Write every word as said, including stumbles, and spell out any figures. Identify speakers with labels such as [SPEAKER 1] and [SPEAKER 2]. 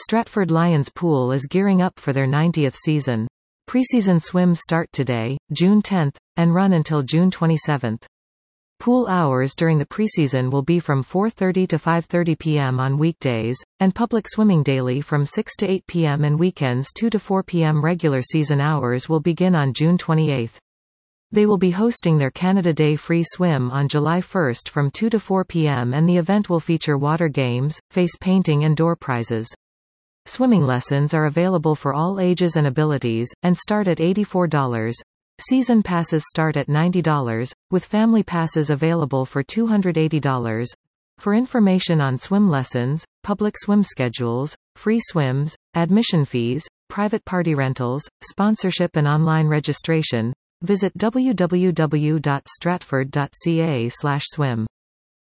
[SPEAKER 1] Stratford Lions Pool is gearing up for their ninetieth season. Preseason swims start today, June tenth, and run until June twenty-seventh. Pool hours during the preseason will be from four thirty to five thirty p m on weekdays, and public swimming daily from six to eight p m and weekends two to four p m Regular season hours will begin on June twenty-eighth. They will be hosting their Canada Day free swim on July first from two to four p m and the event will feature water games, face painting and door prizes. Swimming lessons are available for all ages and abilities, and start at eighty-four dollars. Season passes start at ninety dollars, with family passes available for two hundred eighty dollars. For information on swim lessons, public swim schedules, free swims, admission fees, private party rentals, sponsorship and online registration, visit w w w dot stratford dot c a slash swim.